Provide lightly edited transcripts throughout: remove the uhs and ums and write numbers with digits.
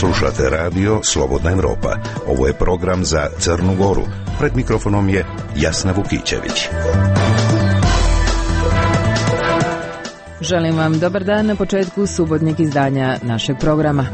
Slušate radio Slobodna Evropa. Ovo je program za Crnu Goru. Pred mikrofonom je Jasna Vukićević. Želim vam dobar dan na početku subotnjeg izdanja našeg programa.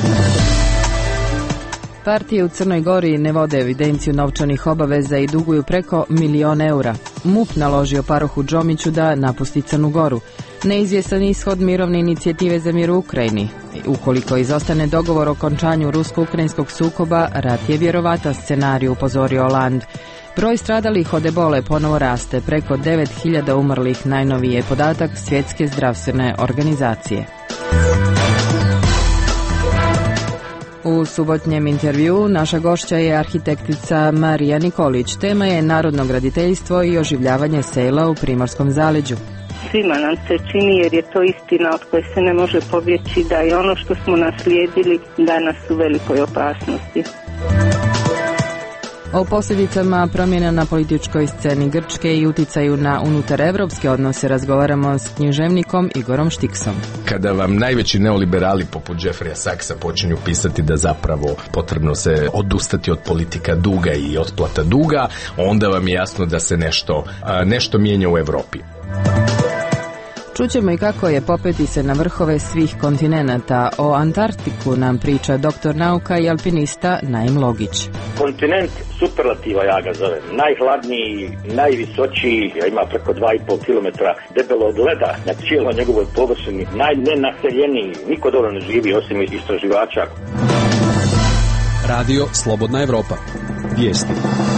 Partije u Crnoj Gori ne vode evidenciju novčanih obaveza i duguju preko 1.000.000 eura. MUP naložio Parohu Džomiću da napusti Crnu Goru. Neizvjestan ishod mirovne inicijative za mir u Ukrajini. Ukoliko izostane dogovor o okončanju rusko-ukrajinskog sukoba, rat je vjerovatan scenarij, upozorio Hollande. Broj stradalih od ebole ponovo raste, preko 9.000 umrlih, najnoviji je podatak Svjetske zdravstvene organizacije. U subotnjem intervju naša gošća je arhitektica Marija Nikolić. Tema je narodno graditeljstvo i oživljavanje sela u Primorskom zaleđu. Svima nam se čini, jer je to istina od koje se ne može pobjeći, da je ono što smo naslijedili danas u velikoj opasnosti. O posljedicama promjena na političkoj sceni Grčke i uticaju na unutarevropske odnose razgovaramo s književnikom Igorom Štiksom. Kada vam najveći neoliberali poput Jeffreya Saxa počinju pisati da zapravo potrebno se odustati od politika duga i otplata duga, onda vam je jasno da se nešto mijenja u Europi. Čućemo i kako je popeti se na vrhove svih kontinenata. O Antarktiku nam priča doktor nauka i alpinista Naim Logić. Kontinent superlativa, ja ga zovem. Najhladniji, najvisočiji, ima preko 2,5 km debelog leda na cijeloj njegovoj površini. Najnenaseljeniji, niko dobro ne živi osim istraživača. Radio Slobodna Evropa. Vijesti.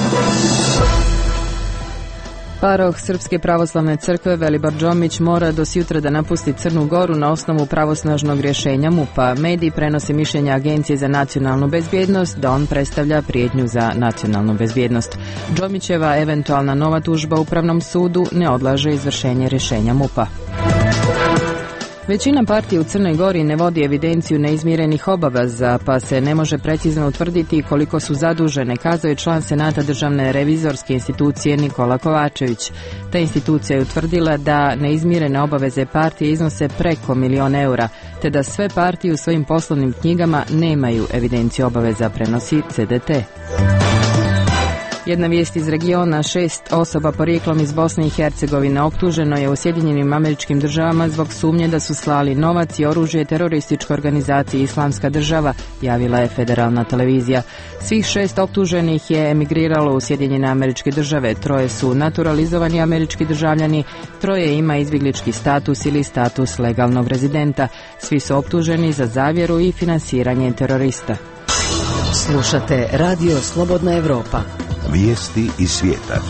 Paroh Srpske pravoslavne crkve Velibor Džomić mora do sutra da napusti Crnu Goru na osnovu pravosnažnog rješenja MUP-a. Mediji prenose mišljenja Agencije za nacionalnu bezbjednost da on predstavlja prijetnju za nacionalnu bezbjednost. Džomićeva eventualna nova tužba u Upravnom sudu ne odlaže izvršenje rješenja MUP-a. Većina partija u Crnoj Gori ne vodi evidenciju neizmirenih obaveza, pa se ne može precizno utvrditi koliko su zadužene, kazao je član Senata državne revizorske institucije Nikola Kovačević. Ta institucija je utvrdila da neizmirene obaveze partije iznose preko 1.000.000 eura, te da sve partije u svojim poslovnim knjigama nemaju evidenciju obaveza, prenosi CDT. Jedna vijest iz regiona, 6 osoba porijeklom iz Bosne i Hercegovine optuženo je u Sjedinjenim Američkim Državama zbog sumnje da su slali novac i oružje terorističkoj organizaciji Islamska država, javila je federalna televizija. Svih 6 optuženih je emigriralo u Sjedinjene Američke Države, 3 su naturalizovani američki državljani, 3 ima izbjeglički status ili status legalnog rezidenta. Svi su optuženi za zavjeru i finansiranje terorista. Slušate Radio Slobodna Evropa. Vijesti iz svijeta.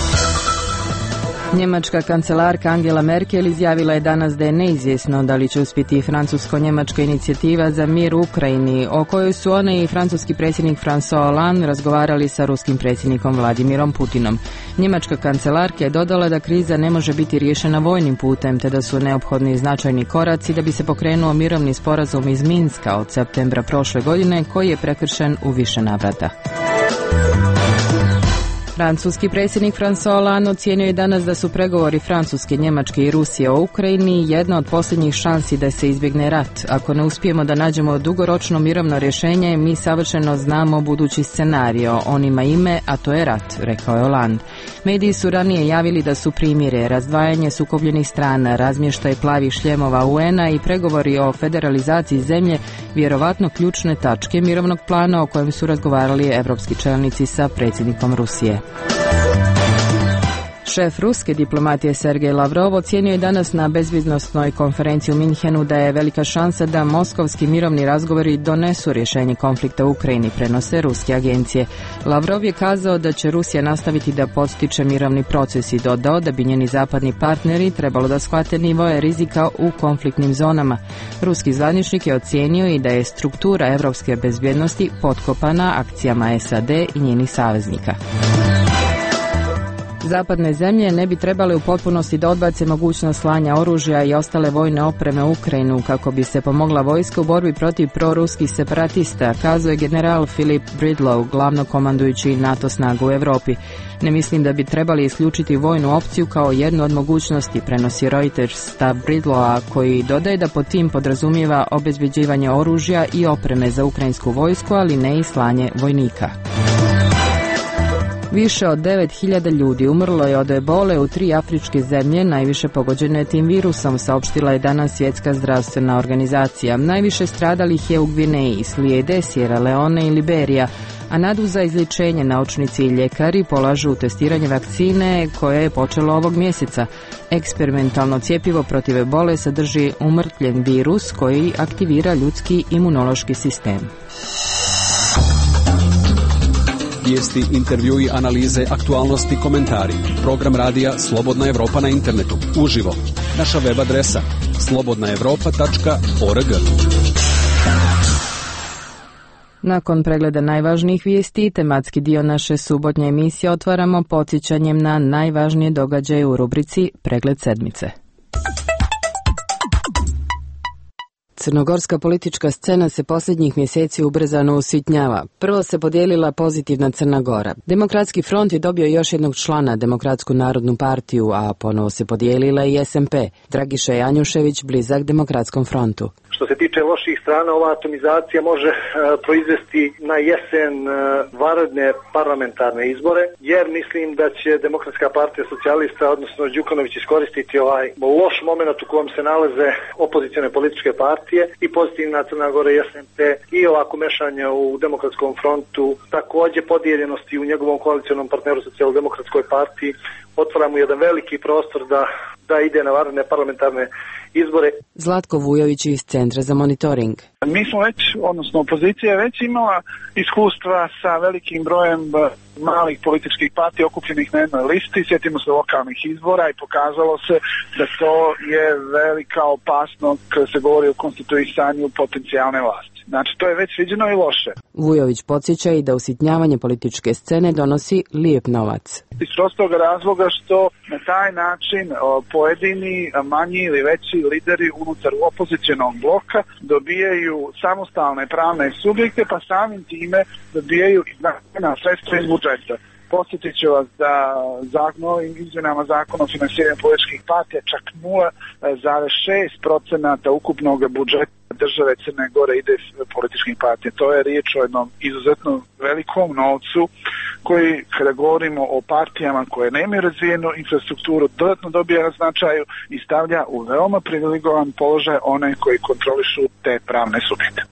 Njemačka kancelarka Angela Merkel izjavila je danas da je neizvjesno da li će uspjeti francusko-njemačka inicijativa za mir u Ukrajini, o kojoj su ona i francuski predsjednik François Hollande razgovarali sa ruskim predsjednikom Vladimirom Putinom. Njemačka kancelarka je dodala da kriza ne može biti riješena vojnim putem, te da su neophodni značajni koraci da bi se pokrenuo mirovni sporazum iz Minska od septembra prošle godine, koji je prekršen u više navrata. Francuski predsjednik François Hollande ocijenio je danas da su pregovori Francuske, Njemačke i Rusije o Ukrajini jedna od posljednjih šansi da se izbjegne rat. Ako ne uspijemo da nađemo dugoročno mirovno rješenje, mi savršeno znamo budući scenario. On ima ime, a to je rat, rekao je Hollande. Mediji su ranije javili da su primjere, razdvajanje sukobljenih strana, razmještaj plavih šljemova UN-a i pregovori o federalizaciji zemlje vjerovatno ključne tačke mirovnog plana o kojem su razgovarali evropski čelnici sa predsjednikom Rusije. Šef ruske diplomatije Sergej Lavrov ocijenio je danas na bezbjednosnoj konferenciji u Minhenu da je velika šansa da moskovski mirovni razgovori donesu rješenje konflikta u Ukrajini, prenose ruske agencije. Lavrov je kazao da će Rusija nastaviti da podstiče mirovni proces i dodao da bi njeni zapadni partneri trebalo da shvate nivoje rizika u konfliktnim zonama. Ruski zvaničnik je ocijenio i da je struktura europske bezbjednosti potkopana akcijama SAD i njenih saveznika. Zapadne zemlje ne bi trebale u potpunosti da odbace mogućnost slanja oružja i ostale vojne opreme u Ukrajinu kako bi se pomogla vojska u borbi protiv proruskih separatista, kazao je general Philip Bridlow, glavnokomandujući NATO snagu u Europi. Ne mislim da bi trebali isključiti vojnu opciju kao jednu od mogućnosti, prenosi Reuters stav Bridlowa, koji dodaje da pod tim podrazumijeva obezbeđivanje oružja i opreme za ukrajinsku vojsku, ali ne i slanje vojnika. Više od 9.000 ljudi umrlo je od ebole u 3 afričke zemlje, najviše pogođene tim virusom, saopštila je danas Svjetska zdravstvena organizacija. Najviše stradalih je u Gvineji, slijede Sierra Leone i Liberija, a nadu za izlječenje naučnici i ljekari polažu testiranje vakcine koje je počelo ovog mjeseca. Eksperimentalno cjepivo protiv ebole sadrži umrtvljen virus koji aktivira ljudski imunološki sistem. Vijesti, intervjui, analize, aktualnosti, komentari. Program radija Slobodna Evropa na internetu. Uživo. Naša web adresa slobodnaevropa.org. Nakon pregleda najvažnijih vijesti, tematski dio naše subotnje emisije otvaramo podsjećanjem na najvažnije događaje u rubrici Pregled sedmice. Crnogorska politička scena se posljednjih mjeseci ubrzano usitnjava. Prvo se podijelila pozitivna Crna Gora. Demokratski front je dobio još jednog člana, Demokratsku narodnu partiju, a ponovo se podijelila i SMP. Dragiša Janjušević, blizak Demokratskom frontu. Što se tiče loših strana, ova atomizacija može proizvesti na jesen vanredne parlamentarne izbore, jer mislim da će Demokratska partija socijalista, odnosno Đukanović, iskoristiti ovaj loš moment u kojem se nalaze opozicione političke partije i pozitivna Crna Gora i SMP i ovako mešanje u Demokratskom frontu, također podijeljenosti u njegovom koalicionom partneru Socijaldemokratskoj partiji, otvara mu jedan veliki prostor da ide na vanredne parlamentarne izbore. Zlatko Vujović iz Centra za monitoring. Mi smo već, odnosno opozicija je već imala iskustva sa velikim brojem malih političkih partija okupljenih na jednoj listi. Sjetimo se lokalnih izbora i pokazalo se da to je velika opasnost kada se govori o konstituisanju potencijalne vlasti. Znači, to je već viđeno i loše. Vujović podsjeća i da usitnjavanje političke scene donosi lijep novac. Iz prostog razloga što na taj način pojedini manji ili veći lideri unutar opozicionog bloka dobijaju samostalne pravne subjekte, pa samim time dobijaju izdvojena sredstva iz budžeta. Podsjetit ću vas da novim izmjenama zakona o finansiranju političkih partija čak 0,6% ukupnog budžeta države Crne Gore ide političkim partijama. To je riječ o jednom izuzetno velikom novcu koji, kada govorimo o partijama koje nemaju razvijenu infrastrukturu, dodatno dobija na značaju i stavlja u veoma privilegovan položaj one koji kontrolišu te pravne subjekte.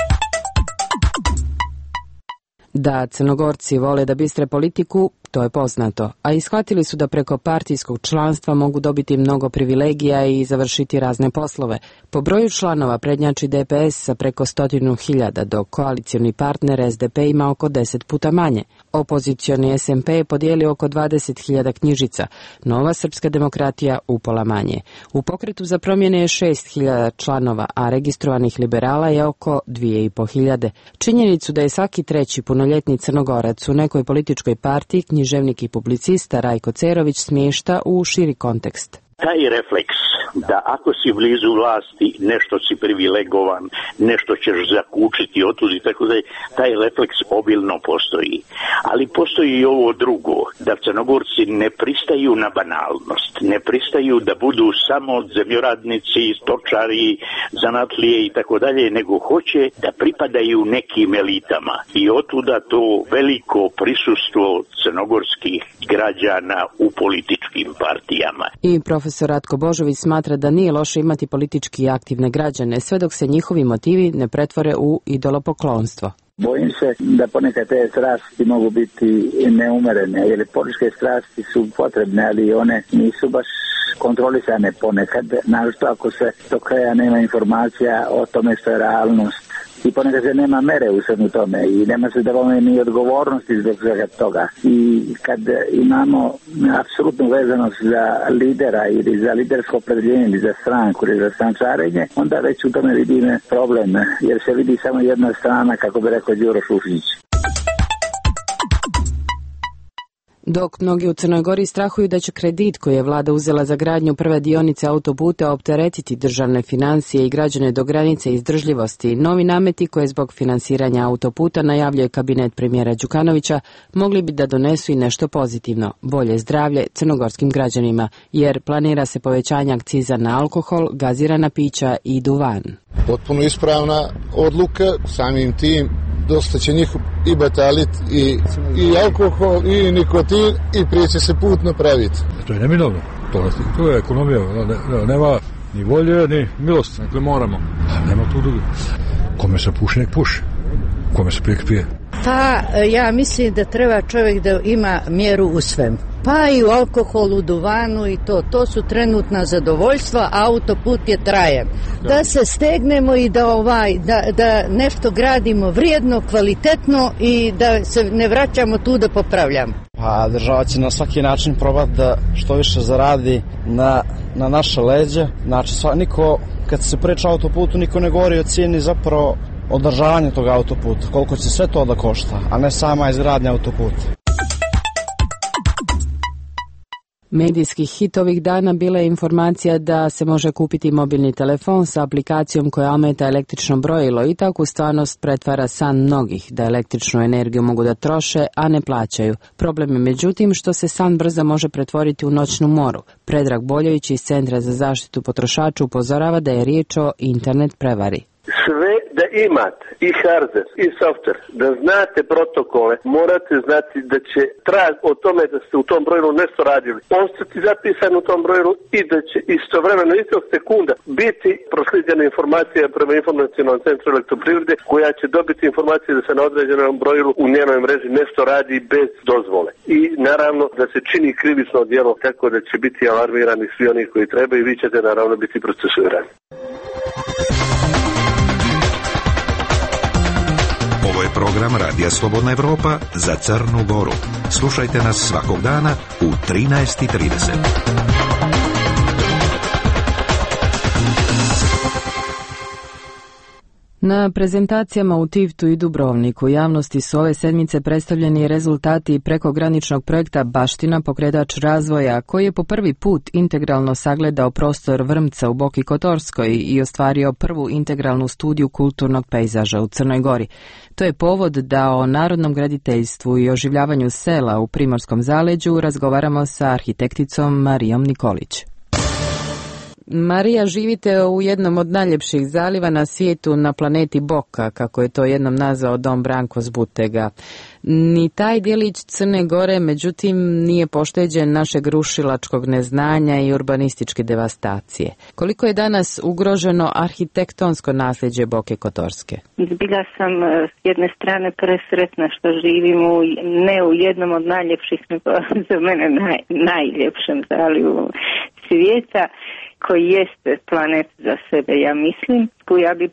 Da Crnogorci vole da bistre politiku, to je poznato, a ishvatili su da preko partijskog članstva mogu dobiti mnogo privilegija i završiti razne poslove. Po broju članova prednjači DPS sa preko 100.000, dok koalicioni partner SDP ima oko 10 puta manje. Opozicioni SMP je podijelio oko 20.000 knjižica, Nova srpska demokratija upola manje. U pokretu za promjene je 6.000 članova, a registrovanih liberala je oko 2.500. Činjenicu da je svaki treći punoljetni Crnogorac u nekoj političkoj partiji književnik i publicista Rajko Cerović smješta u širi kontekst. Taj refleks da ako si blizu vlasti, nešto si privilegovan, nešto ćeš zakučiti, otuđi, tako da taj refleks obilno postoji. Ali postoji i ovo drugo, da Crnogorci ne pristaju na banalnost, ne pristaju da budu samo zemljoradnici, stočari, zanatlije i tako dalje, nego hoće da pripadaju nekim elitama. I otuda to veliko prisustvo crnogorskih građana u političkim partijama. I profesor Ratko Božović smatra da nije loše imati politički aktivne građane, sve dok se njihovi motivi ne pretvore u idolopoklonstvo. Bojim se da ponekad te strasti mogu biti neumerene, jer političke strasti su potrebne, ali one nisu baš kontrolisane ponekad, naročito ako se do kraja nema informacija o tome što je realnost. I ponekad se nema mere u svemu tome i nema se davome ni odgovornosti zbog svega toga. I kad imamo apsolutnu vezanost za lidera ili za lidersko opredjeljenje ili za stranku ili za strančarenje, onda već u tome vidim problem, jer se vidi samo jedna strana, kako bi rekao Đuro Šušić. Dok mnogi u Crnoj Gori strahuju da će kredit koji je vlada uzela za gradnju prve dionice autoputa opteretiti državne financije i građane do granice izdržljivosti, novi nameti koje zbog finansiranja autoputa najavljuje kabinet premijera Đukanovića mogli bi da donesu i nešto pozitivno, bolje zdravlje crnogorskim građanima, jer planira se povećanje akciza na alkohol, gazirana pića i duvan. Potpuno ispravna odluka, samim tim dosta će njih i batalit i alkohol i nikotin i prije će se put napraviti. To je neminovno, to je ekonomija, nema ni volje ni milosti, dakle moramo, nema tu drugi. Kome se puši, nek puši, kome se pije. Pa ja mislim da treba čovjek da ima mjeru u svem. Pa i u alkoholu, duvanu i to su trenutna zadovoljstva, a autoput je trajan. Da se stegnemo i da nešto gradimo vrijedno, kvalitetno i da se ne vraćamo tu da popravljamo. Pa država će na svaki način probati da što više zaradi na naše leđe. Znači niko, kad se priča o autoputu, niko ne govori o cijeni zapravo održavanje tog autoputa, koliko će sve to da košta, a ne sama izgradnja autoputa. Medijski hit ovih dana bila je informacija da se može kupiti mobilni telefon sa aplikacijom koja ometa električno brojilo i tako u stvarnost pretvara san mnogih da električnu energiju mogu da troše, a ne plaćaju. Problem je međutim što se san brzo može pretvoriti u noćnu moru. Predrag Boljević iz Centra za zaštitu potrošača upozorava da je riječ o internet prevari. Sve da imate i hardware i software, da znate protokole, morate znati da će trag o tome da ste u tom brojilu nešto radili ostati zapisan u tom brojilu i da će istovremeno istog sekunda biti proslijeđena informacija prema informacionalnom centru elektroprivrede koja će dobiti informacije da se na određenom brojilu u njenoj mreži nešto radi bez dozvole. I naravno da se čini krivično djelo tako da će biti alarmirani svi oni koji trebaju i vi ćete naravno biti procesuirani. Ovo je program Radija Slobodna Evropa za Crnu Goru. Slušajte nas svakog dana u 13:30. Na prezentacijama u Tivtu i Dubrovniku javnosti su ove sedmice predstavljeni rezultati prekograničnog projekta Baština, pokretač razvoja, koji je po prvi put integralno sagledao prostor Vrmca u Boki Kotorskoj i ostvario prvu integralnu studiju kulturnog pejzaža u Crnoj Gori. To je povod da o narodnom graditeljstvu i oživljavanju sela u Primorskom zaleđu razgovaramo sa arhitekticom Marijom Nikolić. Marija, živite u jednom od najljepših zaliva na svijetu na planeti Boka, kako je to jednom nazvao Dom Branko Zbutega. Ni taj dijelić Crne Gore, međutim, nije pošteđen našeg rušilačkog neznanja i urbanističke devastacije. Koliko je danas ugroženo arhitektonsko nasljeđe Boke Kotorske? Zbilja sam s jedne strane presretna što živim ne u jednom od najljepših, nego za mene najljepšem zalivu svijeta, koji jeste planet za sebe, ja mislim. Ja bi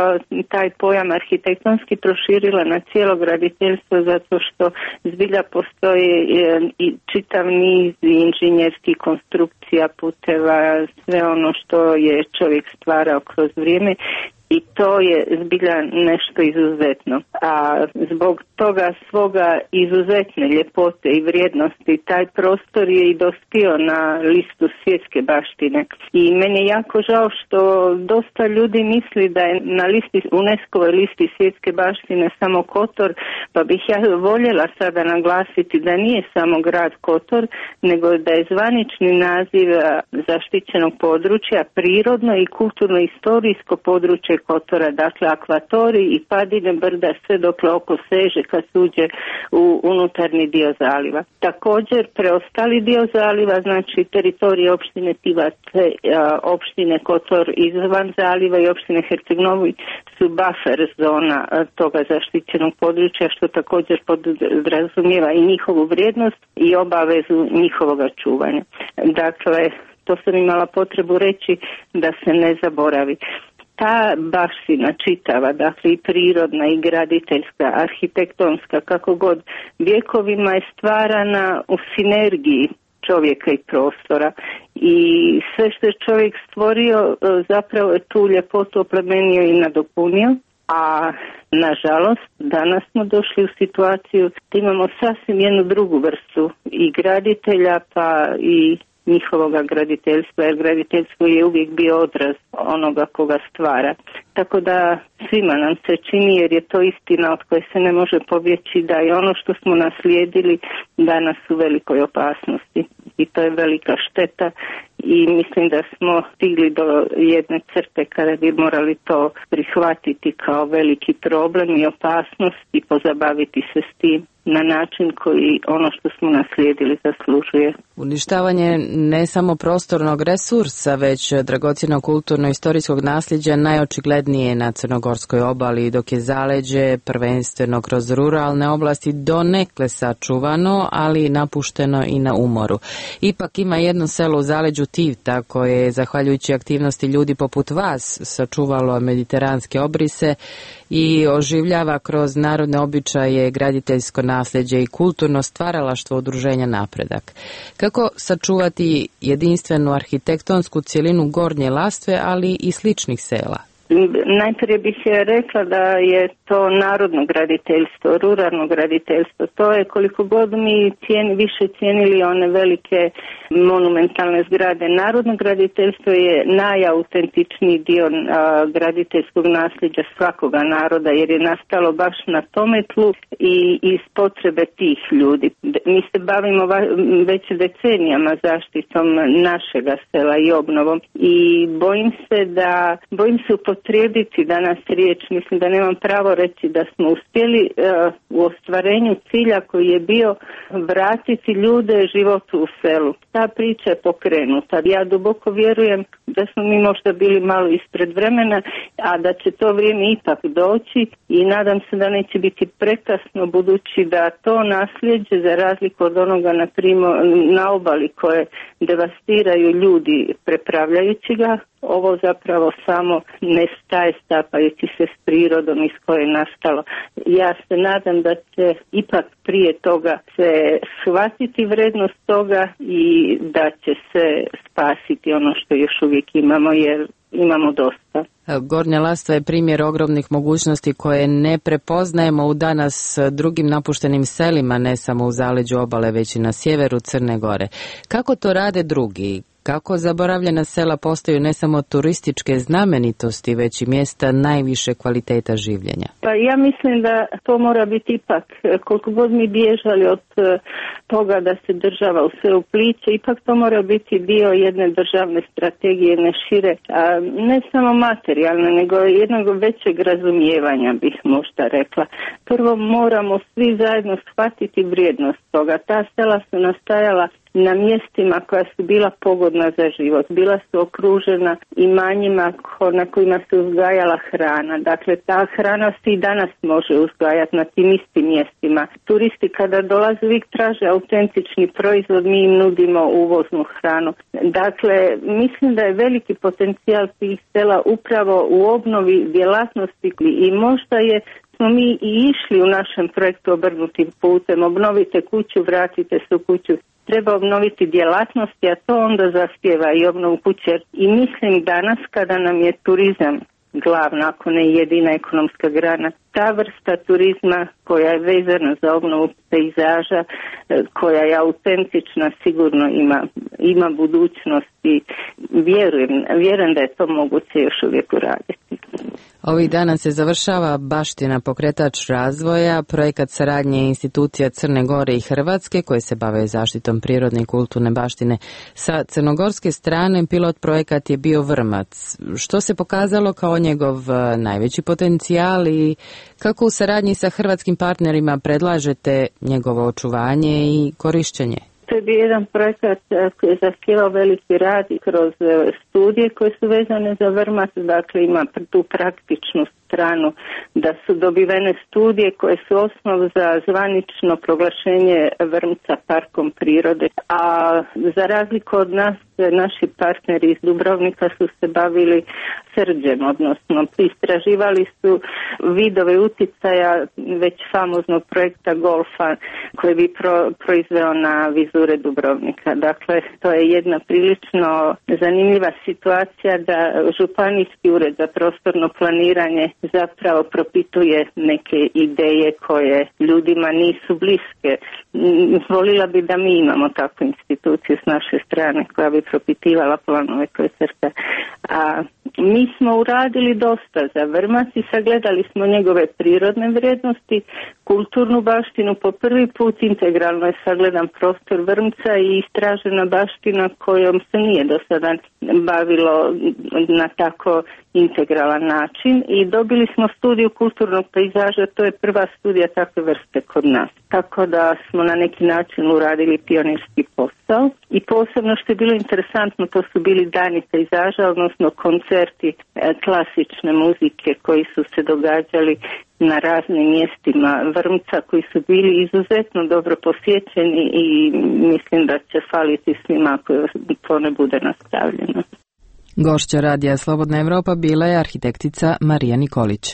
taj pojam arhitektonski proširila na cijelo graditeljstvo zato što zbilja postoji i čitav niz inženjerskih konstrukcija, puteva, sve ono što je čovjek stvarao kroz vrijeme. I to je zbilja nešto izuzetno. A zbog toga svoga izuzetne ljepote i vrijednosti taj prostor je i dospio na listu svjetske baštine. I meni je jako žao što dosta ljudi misli da je na listi, UNESCO-voj listi svjetske baštine samo Kotor, pa bih ja voljela sada naglasiti da nije samo grad Kotor, nego da je zvanični naziv zaštićenog područja prirodno i kulturno-istorijsko područje Kotora, dakle akvatorij i padine brda sve dokle oko seže kad se uđe u unutarnji dio zaliva. Također preostali dio zaliva, znači teritorije opštine Tivac, opštine Kotor izvan zaliva i opštine Herceg-Novi su buffer zona toga zaštićenog područja, što također podrazumijeva i njihovu vrijednost i obavezu njihovoga čuvanja. Dakle, to sam imala potrebu reći da se ne zaboravi. Ta baština čitava, dakle i prirodna i graditeljska, arhitektonska, kako god, vjekovima je stvarana u sinergiji čovjeka i prostora i sve što je čovjek stvorio zapravo je tu ljepotu oplemenio i nadopunio. A nažalost, danas smo došli u situaciju da imamo sasvim jednu drugu vrstu i graditelja pa i njihovoga graditeljstva, jer graditeljstvo je uvijek bio odraz onoga koga stvara. Tako da svima nam se čini, jer je to istina od koje se ne može pobjeći, da je ono što smo naslijedili danas u velikoj opasnosti. I to je velika šteta i mislim da smo stigli do jedne crte kada bi morali to prihvatiti kao veliki problem i opasnost i pozabaviti se s tim na način koji ono što smo naslijedili zaslužuje. Uništavanje ne samo prostornog resursa, već dragocjenog kulturno-istorijskog nasljeđa najočiglednije na crnogorskoj obali, dok je zaleđe prvenstveno kroz ruralne oblasti donekle sačuvano, ali napušteno i na umoru. Ipak ima jedno selo u zaleđu Tivta koje je, zahvaljujući aktivnosti ljudi poput vas, sačuvalo mediteranske obrise i oživljava kroz narodne običaje, graditeljsko nasljeđe i kulturno stvaralaštvo udruženja Napredak. Kako sačuvati jedinstvenu arhitektonsku cjelinu Gornje Lastve, ali i sličnih sela? Najprije bih rekla da je to narodno graditeljstvo, ruralno graditeljstvo. To je koliko god mi više cijenili one velike monumentalne zgrade. Narodno graditeljstvo je najautentičniji dio graditeljskog nasljeđa svakoga naroda, jer je nastalo baš na tome tlu i iz potrebe tih ljudi. Mi se bavimo već decenijama zaštitom našega sela i obnovom i bojim se upotrijebiti danas riječ, mislim da nemam pravo reći da smo uspjeli u ostvarenju cilja koji je bio vratiti ljude životu u selu. Ta priča je pokrenuta. Ja duboko vjerujem da smo mi možda bili malo ispred vremena, a da će to vrijeme ipak doći i nadam se da neće biti prekasno, budući da to nasljeđe, za razliku od onoga na obali koje devastiraju ljudi prepravljajući ga, ovo zapravo samo nestaje stapajući se s prirodom iz koje je nastalo. Ja se nadam da će ipak prije toga se shvatiti vrednost toga i da će se spasiti ono što još uvijek imamo, jer imamo dosta. Gornja Lastva je primjer ogromnih mogućnosti koje ne prepoznajemo u danas drugim napuštenim selima, ne samo u zaleđu obale, već i na sjeveru Crne Gore. Kako to rade drugi? Kako zaboravljena sela postaju ne samo turističke znamenitosti, već i mjesta najviše kvaliteta življenja? Pa ja mislim da to mora biti ipak, koliko god mi bježali od toga da se država u sve upliče, ipak to mora biti dio jedne državne strategije, jedne šire, ne samo materijalne, nego jednog većeg razumijevanja, bih možda rekla. Prvo moramo svi zajedno shvatiti vrijednost toga. Ta sela su nastajala na mjestima koja su bila pogodna za život. Bila su okružena imanjima na kojima se uzgajala hrana. Dakle, ta hrana se i danas može uzgajati na tim istim mjestima. Turisti kada dolaze uvijek traže autentični proizvod, mi im nudimo uvoznu hranu. Dakle, mislim da je veliki potencijal tih sela upravo u obnovi djelatnosti i možda smo mi i išli u našem projektu obrnutim putem. Obnovite kuću, vratite se u kuću. Treba obnoviti djelatnosti, a to onda zahtijeva i obnovu kuće. I mislim danas kada nam je turizam glavna, ako ne jedina ekonomska grana, ta vrsta turizma koja je vezana za obnovu pejzaža, koja je autentična, sigurno ima budućnost i vjerujem da je to moguće još uvijek uraditi. Ovih dana se završava Baština, pokretač razvoja, projekat saradnje institucija Crne Gore i Hrvatske koje se bave zaštitom prirodne i kulturne baštine. Sa crnogorske strane pilot projekat je bio Vrmac. Što se pokazalo kao njegov najveći potencijal i kako u saradnji sa hrvatskim partnerima predlažete njegovo očuvanje i korištenje? To je bio jedan projekat koji je zahtijevao veliki rad i kroz studije koje su vezane za Vrmac, dakle ima tu praktičnu stranu da su dobivene studije koje su osnov za zvanično proglašenje Vrmca parkom prirode. A za razliku od nas, naši partneri iz Dubrovnika su se bavili srđem, odnosno istraživali su vidove uticaja već famoznog projekta golfa koji bi proizveo na vizure Dubrovnika. Dakle, to je jedna prilično zanimljiva situacija da Županijski ured za prostorno planiranje zapravo propituje neke ideje koje ljudima nisu bliske. Volila bi da mi imamo takvu instituciju s naše strane koja bi propitivala planove koje crta. A mi smo uradili dosta za Vrmac i sagledali smo njegove prirodne vrijednosti, kulturnu baštinu. Po prvi put integralno je sagledan prostor Vrmca i istražena baština kojom se nije do sada bavilo na tako integralan način i dobili smo studiju kulturnog pejzaža, to je prva studija takve vrste kod nas. Tako da smo na neki način uradili pionirski posao i posebno što je bilo interesantno, to su bili dani pejzaža, odnosno koncerti klasične muzike koji su se događali na raznim mjestima Vrmca, koji su bili izuzetno dobro posjećeni i mislim da će faliti svima ako to ne bude nastavljeno. Gošća Radija Slobodna Evropa bila je arhitektica Marija Nikolić.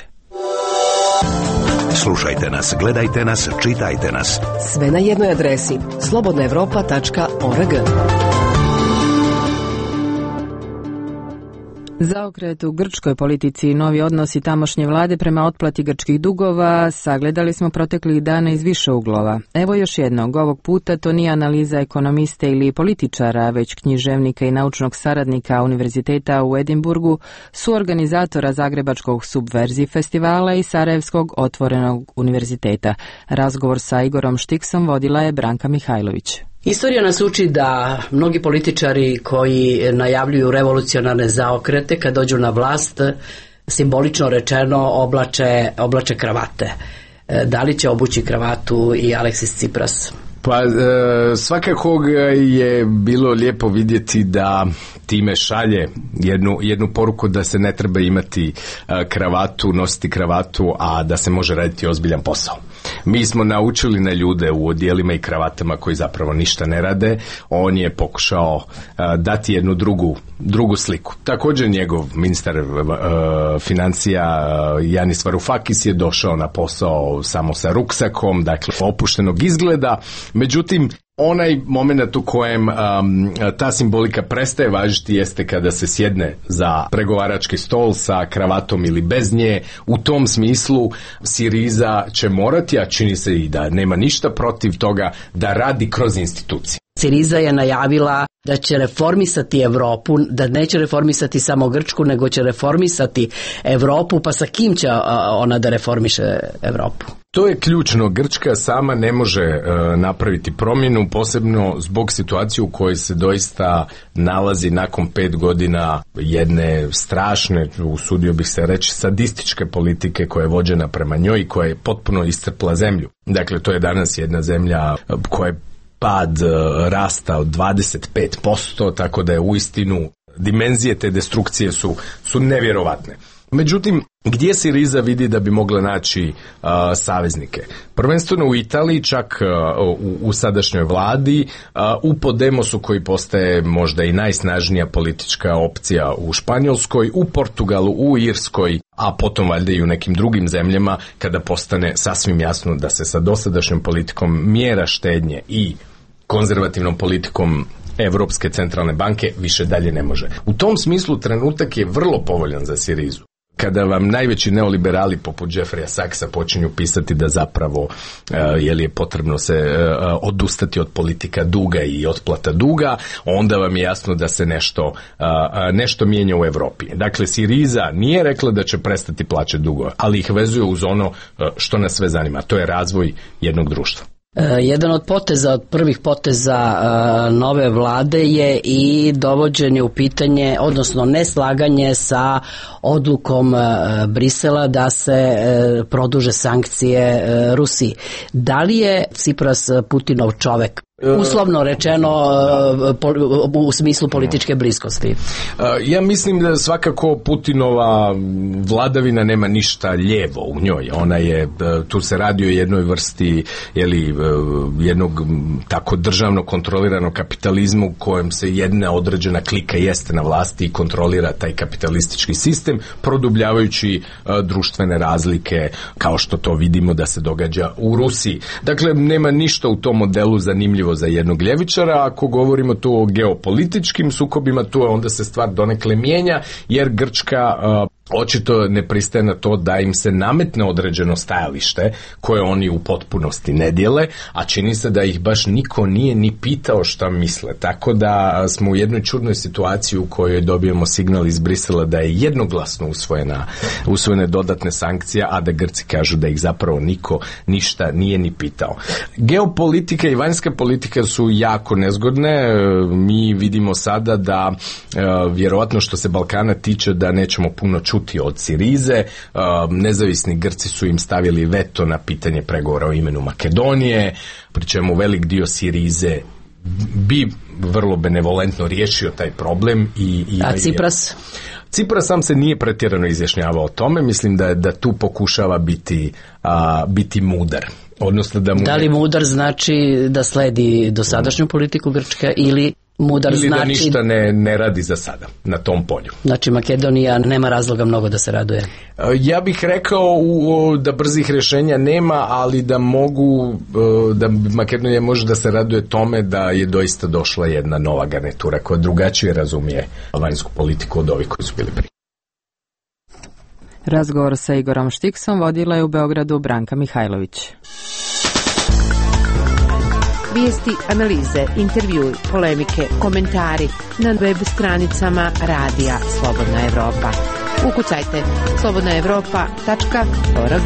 Slušajte nas, gledajte nas, čitajte nas. Sve na jednoj adresi slobodnaevropa.org. Zaokret u grčkoj politici i novi odnosi tamošnje vlade prema otplati grčkih dugova sagledali smo proteklih dana iz više uglova. Evo još jednog, ovog puta to nije analiza ekonomiste ili političara, već književnika i naučnog saradnika Univerziteta u Edinburgu, suorganizatora Zagrebačkog Subverzij festivala i Sarajevskog otvorenog univerziteta. Razgovor sa Igorom Štiksom vodila je Branka Mihajlović. Istorija nas uči da mnogi političari koji najavljuju revolucionarne zaokrete kad dođu na vlast, simbolično rečeno oblače kravate. Da li će obući kravatu i Aleksis Tsipras? Pa svakako je bilo lijepo vidjeti da time šalje jednu poruku da se ne treba imati kravatu, nositi kravatu, a da se može raditi ozbiljan posao. Mi smo naučili na ljude u odjelima i kravatama koji zapravo ništa ne rade. On je pokušao dati jednu drugu sliku. Također njegov ministar financija Yanis Varoufakis je došao na posao samo sa ruksakom, dakle opuštenog izgleda. Međutim, onaj moment u kojem ta simbolika prestaje važiti jeste kada se sjedne za pregovarački stol sa kravatom ili bez nje. U tom smislu Siriza će morati, a čini se i da nema ništa protiv toga, da radi kroz institucije. Siriza je najavila da će reformisati Europu, da neće reformisati samo Grčku, nego će reformisati Europu, pa sa kim će ona da reformiše Europu? To je ključno. Grčka sama ne može napraviti promjenu, posebno zbog situacije u kojoj se doista nalazi nakon 5 godina jedne strašne, usudio bih se reći, sadističke politike koja je vođena prema njoj i koja je potpuno iscrpla zemlju. Dakle, to je danas jedna zemlja koja je pad rasta od 25%, tako da je uistinu dimenzije te destrukcije su nevjerovatne. Međutim, gdje Siriza vidi da bi mogla naći saveznike? Prvenstveno u Italiji, čak u sadašnjoj vladi, u Podemosu koji postaje možda i najsnažnija politička opcija u Španjolskoj, u Portugalu, u Irskoj, a potom valjda i u nekim drugim zemljama, kada postane sasvim jasno da se sa dosadašnjom politikom mjera štednje i konzervativnom politikom Europske centralne banke više dalje ne može. U tom smislu trenutak je vrlo povoljan za Sirizu. Kada vam najveći neoliberali poput Jeffreya Saxa počinju pisati da zapravo je potrebno se odustati od politika duga i otplata duga, onda vam je jasno da se nešto mijenja u Europi. Dakle, Siriza nije rekla da će prestati plaćati dugove, ali ih vezuje uz ono što nas sve zanima, to je razvoj jednog društva. Jedan od prvih poteza nove vlade je i dovođenje u pitanje, odnosno neslaganje sa odlukom Brisela da se produže sankcije Rusiji. Da li je Tsipras Putinov čovek? Uslovno rečeno u smislu političke bliskosti. Ja mislim da svakako Putinova vladavina nema ništa lijevo u njoj. Ona je, tu se radi o jednoj vrsti jednog tako državno kontroliranog kapitalizmu u kojem se jedna određena klika jeste na vlasti i kontrolira taj kapitalistički sistem, produbljavajući društvene razlike kao što to vidimo da se događa u Rusiji. Dakle, nema ništa u tom modelu zanimljivo za jednog ljevičara. Ako govorimo tu o geopolitičkim sukobima, tu onda se stvar donekle mijenja, jer Grčka očito ne pristaje na to da im se nametne određeno stajalište koje oni u potpunosti ne dijele, a čini se da ih baš niko nije ni pitao šta misle. Tako da smo u jednoj čudnoj situaciji u kojoj dobijemo signal iz Brisela da je jednoglasno usvojene dodatne sankcije, a da Grci kažu da ih zapravo niko ništa nije ni pitao. Geopolitika i vanjska politika su jako nezgodne. Mi vidimo sada da vjerovatno što se Balkana tiče da nećemo puno čuti od Sirize. Nezavisni Grci su im stavili veto na pitanje pregovora o imenu Makedonije, pri čemu velik dio Sirize bi vrlo benevolentno riješio taj problem. A Cipras? Cipras sam se nije pretjerano izjašnjavao o tome. Mislim da tu pokušava biti mudar. Odnosno da li mudar znači da sledi dosadašnju politiku Grčka ili mudar ili znači da ništa ne radi za sada na tom polju. Znači Makedonija nema razloga mnogo da se raduje. Ja bih rekao da brzih rješenja nema, ali da Makedonija može da se raduje tome da je doista došla jedna nova garnitura koja drugačije razumije vanjsku politiku od ovih koji su bili prije. Razgovor sa Igorom Štiksom vodila je u Beogradu Branka Mihajlović. Vijesti, analize, intervjui, polemike, komentari na web stranicama Radija Slobodna Evropa. Ukucajte slobodnaevropa.org.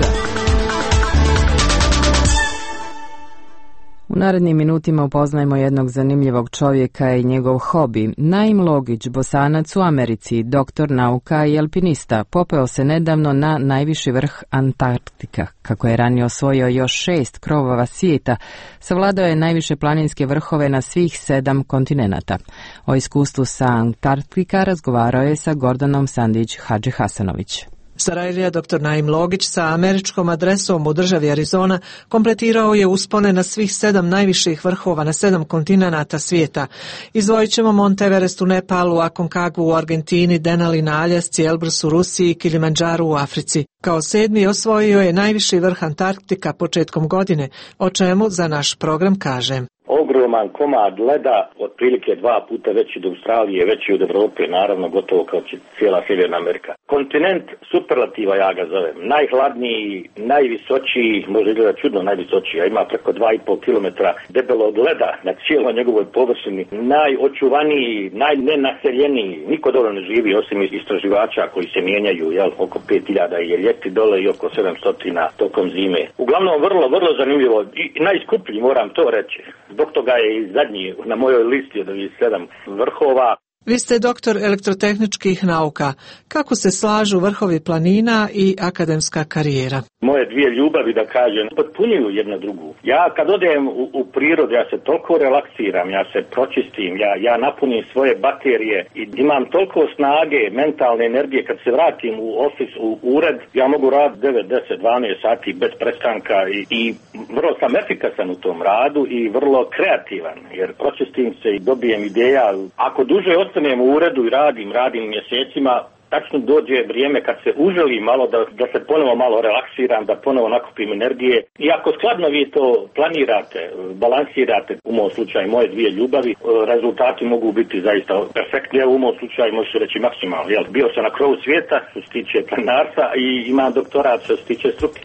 U narednim minutima upoznajemo jednog zanimljivog čovjeka i njegov hobi. Naim Logić, Bosanac u Americi, doktor nauka i alpinista, popeo se nedavno na najviši vrh Antarktika. Kako je ranije osvojio još 6 krovova svijeta, savladao je najviše planinske vrhove na svih 7 kontinenata. O iskustvu sa Antarktika razgovarao je sa Gordanom Sandić Hadži Hasanović. Sarajlija dr. Naim Logić sa američkom adresom u državi Arizona kompletirao je uspone na svih 7 najviših vrhova na 7 kontinenata svijeta. Izdvojit ćemo Monteverest u Nepalu, Aconcagua u Argentini, Denali na Aljasci, Elbrus u Rusiji i Kilimandžaru u Africi. Kao 7. osvojio je najviši vrh Antarktika početkom godine, o čemu za naš program kaže. Ogroman komad leda, otprilike 2 puta veći od Australije, veći od Evrope, naravno gotovo kao cijela Sjeverna Amerika. Kontinent superlativa, ja ga zovem, najhladniji, najvisočiji, može izgleda čudno najvisočiji, a ima preko 2,5 km debelog leda na cijeloj njegovoj površini, najočuvaniji, najnenaseljeniji, niko dole ne živi osim istraživača koji se mijenjaju, oko 5000 je ljeti dole i oko 700 tokom zime. Uglavnom vrlo zanimljivo i najskuplji, moram to reći. Zbog toga je i zadnji na mojoj listi od ovih 7 vrhova. Vi ste doktor elektrotehničkih nauka. Kako se slažu vrhovi planina i akademska karijera? Moje dvije ljubavi, da kažem, potpunjuju jedna drugu. Ja kad odem u prirodu, ja se toliko relaksiram, ja se pročistim, ja napunim svoje baterije i imam toliko snage, mentalne energije. Kad se vratim u ofis, u ured, ja mogu raditi 9, 10, 12 sati bez prestanka i vrlo sam efikasan u tom radu i vrlo kreativan, jer pročistim se i dobijem ideja. Ako duže ostanem u uredu i radim mjesecima, tačno dođe vrijeme kad se uželim malo da se ponovo malo relaksiram, da ponovo nakupim energije. I ako skladno vi to planirate, balansirate, u mom slučaju moje dvije ljubavi, rezultati mogu biti zaista perfektni. U mom slučaju može se reći maksimalno. Bio sam na krovu svijeta što se tiče planarstva i imam doktorat što se tiče struke.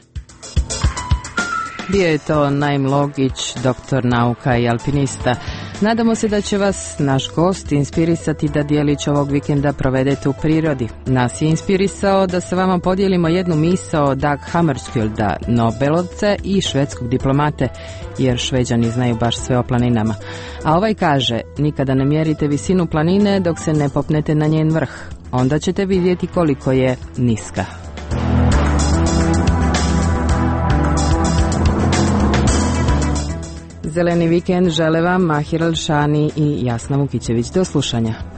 Bio je to Naim Logić, doktor nauka i alpinista. Nadamo se da će vas naš gost inspirisati da dijelić ovog vikenda provedete u prirodi. Nas je inspirisao da sa vama podijelimo jednu misao Dag Hammarskjölda, Nobelovca i švedskog diplomate, jer Šveđani znaju baš sve o planinama. A ovaj kaže, nikada ne mjerite visinu planine dok se ne popnete na njen vrh. Onda ćete vidjeti koliko je niska. Zeleni vikend žele vam Mahir Alšani i Jasna Vukićević. Do slušanja.